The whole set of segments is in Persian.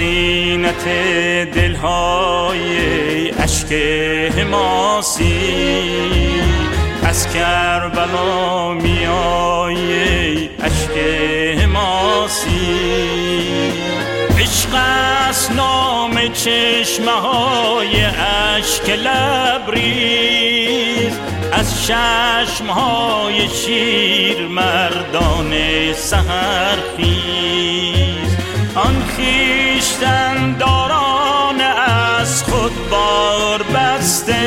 زینت دلهای اشک حماسی، از کربلا میای اشک حماسی. عشق است نام چشمه های اشک لبریز، از چشم های شیر مردان سحرخیز. آن خویشتن داران از خود بار بسته،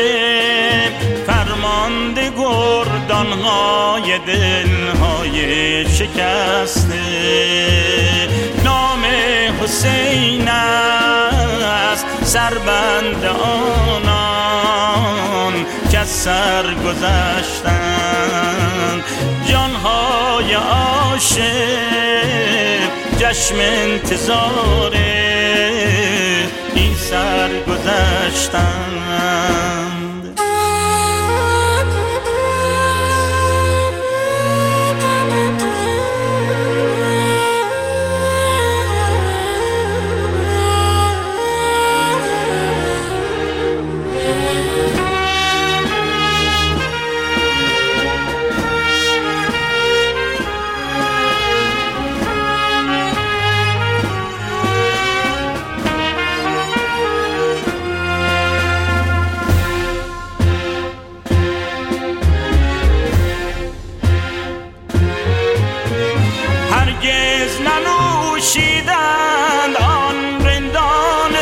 فرمانده گردان های دلهای شکسته. نام حسین است سربند آنان که از سر گذشتند. جانهای عاشق چشم انتظار این سر گذشتند. هرگز ننوشیدند آن رندان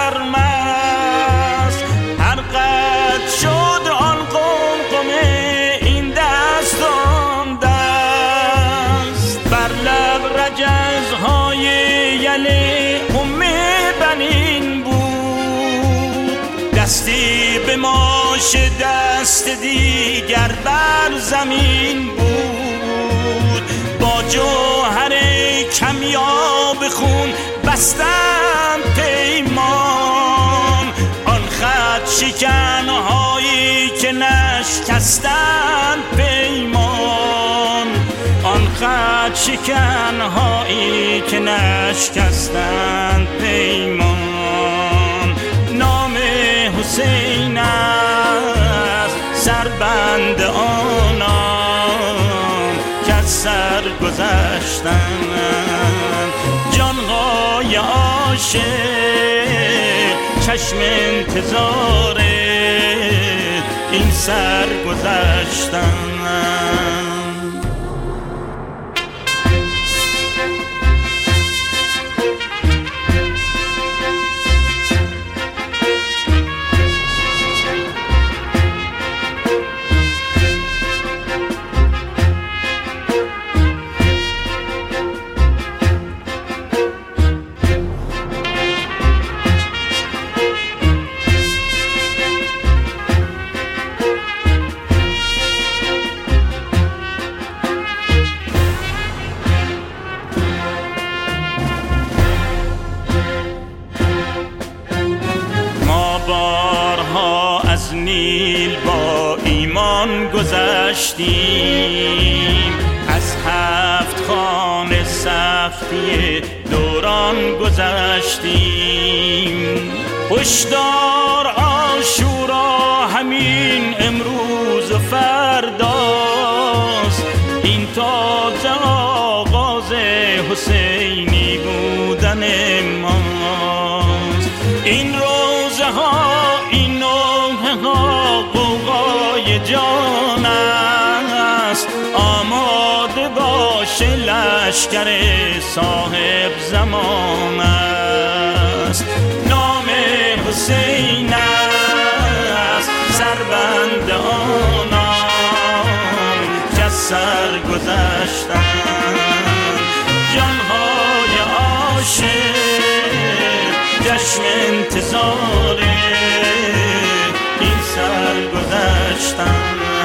سرمست، هر قد شد آن قمقمه این دست آن دست. بر لب رجزهای یل ام بنین بود، دستی به ماش دست دیگر بر زمین بود. با جوهر کمیاب خون بستند پیمان، آن خط شکنهایی که نشکستند پیمان. آن خط شکنهایی که نشکستند پیمان. نام حسین است سربند آنان که از سر گذشتند. جانهای عاشق چشم انتظار این سر گذشتند. بارها از نیل با ایمان گذشتیم، از 7 خانه سختی دوران گذشتیم. هشدار عاشورا همین امروز و فرداست، این تازه آغاز حسینی بودن ماست. این روزه ها این نوحه ها غوغای جان است، آماده باش لشکر صاحب زمان است. نام حسین است سربند آنان که از سر گذشتند. جانهای عاشق چشم انتظار این سر گذشتند.